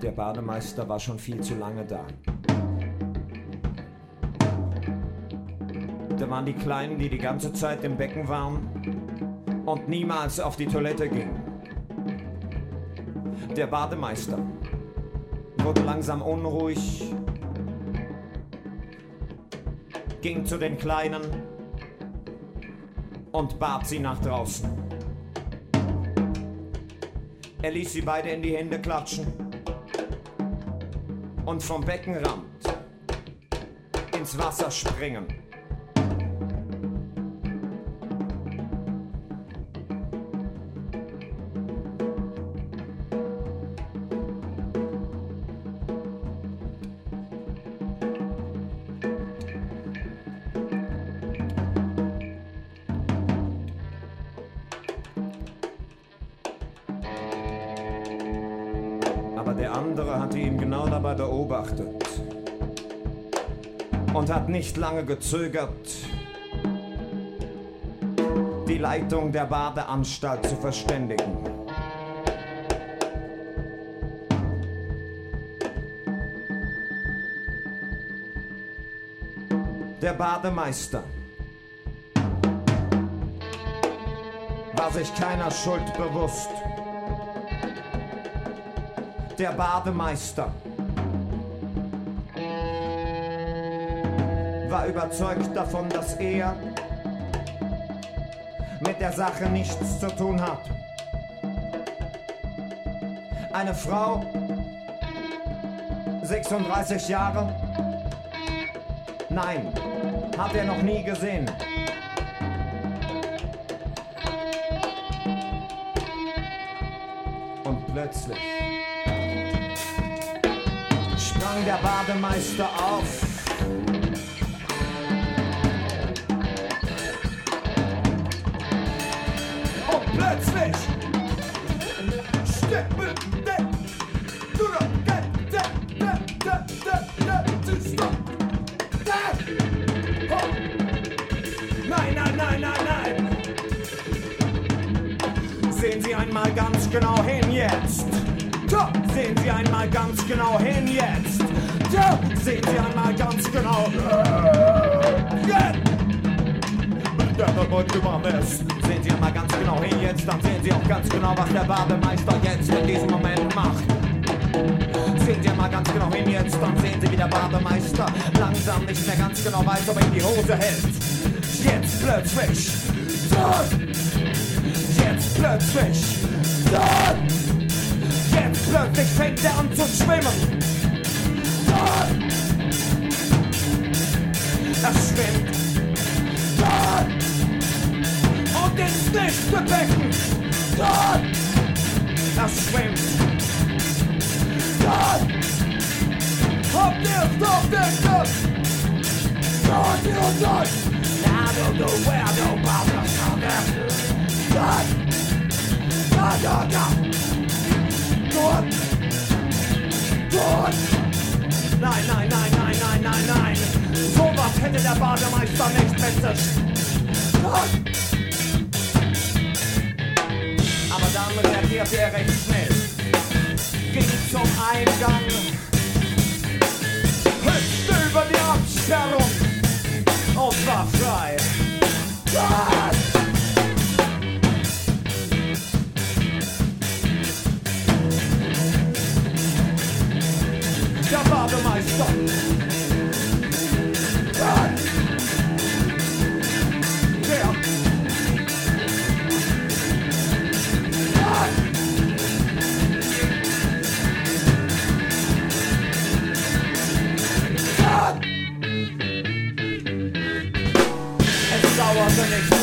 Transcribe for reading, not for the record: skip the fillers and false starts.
Der Bademeister war schon viel zu lange da. Da waren die Kleinen, die ganze Zeit im Becken waren und niemals auf die Toilette gingen. Der Bademeister wurde langsam unruhig, ging zu den Kleinen und bat sie nach draußen. Er ließ sie beide in die Hände klatschen und vom Beckenrand ins Wasser springen. Aber der andere hatte ihn genau dabei beobachtet und hat nicht lange gezögert, die Leitung der Badeanstalt zu verständigen. Der Bademeister war sich keiner Schuld bewusst. Der Bademeister war überzeugt davon, dass er mit der Sache nichts zu tun hat. Eine Frau, 36 Jahre? Nein, hat er noch nie gesehen. Und plötzlich sprang der Bademeister auf und plötzlich nein, nein, nein, nein, nein. Sehen Sie einmal ganz genau hin jetzt. Sehen Sie einmal ganz genau hin jetzt. Sehen Sie einmal ganz genau. Sehen Sie einmal ganz genau hin jetzt, dann sehen Sie auch ganz genau, was der Bademeister jetzt in diesem Moment macht. Sehen Sie einmal ganz genau hin jetzt, dann sehen Sie, wie der Bademeister langsam nicht mehr ganz genau weiß, ob er in die Hose hält. Jetzt plötzlich. Jetzt plötzlich. Jetzt plötzlich fängt er an zu schwimmen. Er schwimmt. Und ins nächste Becken. Er schwimmt. Habt ihr es doch denkt? Dort und dort. I don't know where no problem Dort. Nein, nein, nein, nein, nein, nein, nein. So was hätte der Bademeister nicht mit sich. Aber dann reagierte er recht schnell. Ging zum Eingang. Hüpfte über die Absperrung und war frei. Der Bademeister. Es dauerte nicht